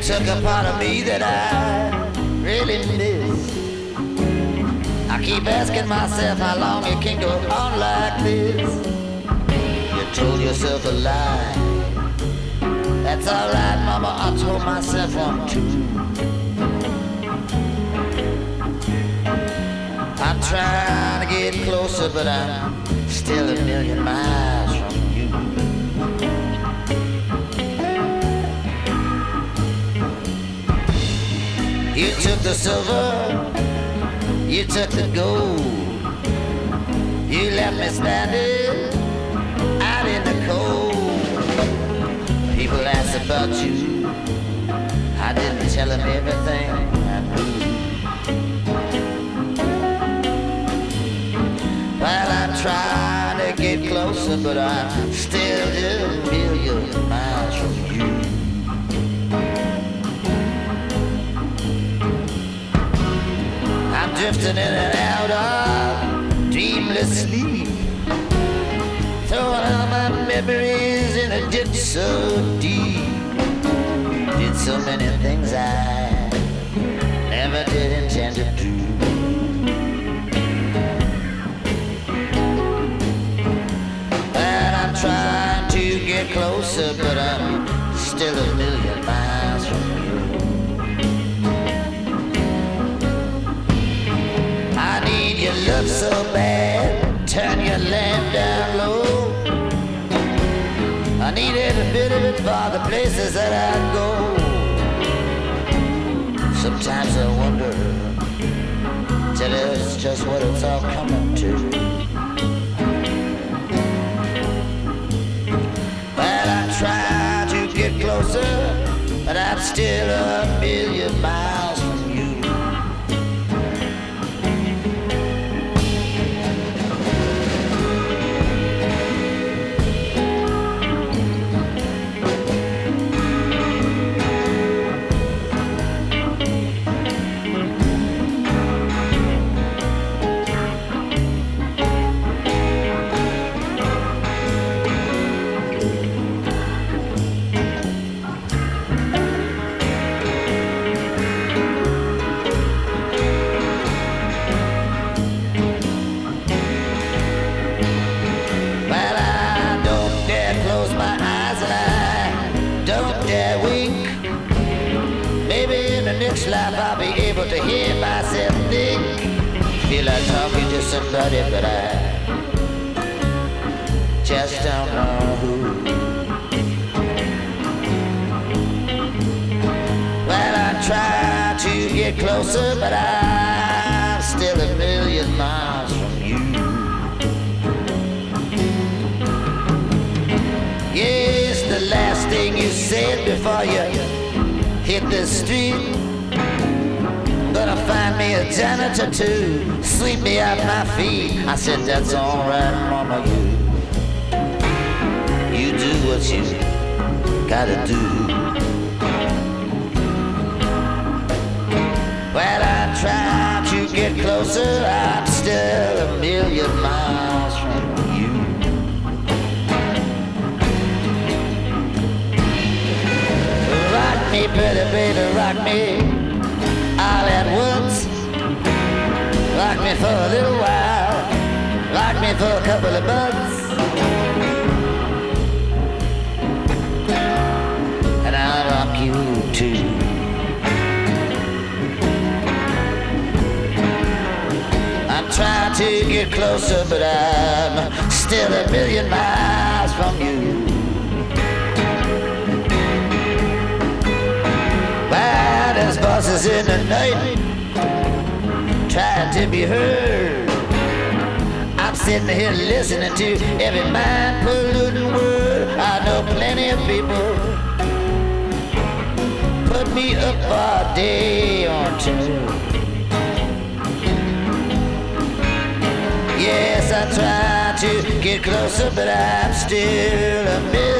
took a part of me that I really miss. I keep asking myself how long you can go on like this. You told yourself a lie. That's alright, mama, I told myself one too. I'm trying to get closer, but I'm still a million miles from you. You took the silver, you took the gold. You left me standing out in the cold. People ask about you, I didn't tell them everything I knew. Well, I'm trying to get closer, but I'm still a million miles from you. I'm drifting in and out of dreamless sleep, throwing all my memories in a ditch so deep. Did so many things I never did intend to do. Trying to get closer, but I'm still a million miles from you. I need your love so bad, turn your lamp down low. I need every bit of it for the places that I go. Sometimes I wonder, tell us just what it's all coming to. Try to get closer, but I'm still a million miles from you. Life I'll be able to hear myself think. Feel like talking to somebody, but I just don't know who. Well, I try to get closer, but I'm still a million miles from you. Yes, the last thing you said before you hit the street. Gonna find me a janitor to sweep me off my feet. I said, that's alright, mama, you do what you gotta do. Well, I try to get closer, I'm still a million miles from you. Rock me, pretty baby, rock me all at once. Rock me for a little while, rock me for a couple of months, and I'll rock you too. I'm trying to get closer, but I'm still a million miles from you. There's voices in the night trying to be heard. I'm sitting here listening to every mind-polluting word. I know plenty of people put me up for a day or two. Yes, I try to get closer, but I'm still a million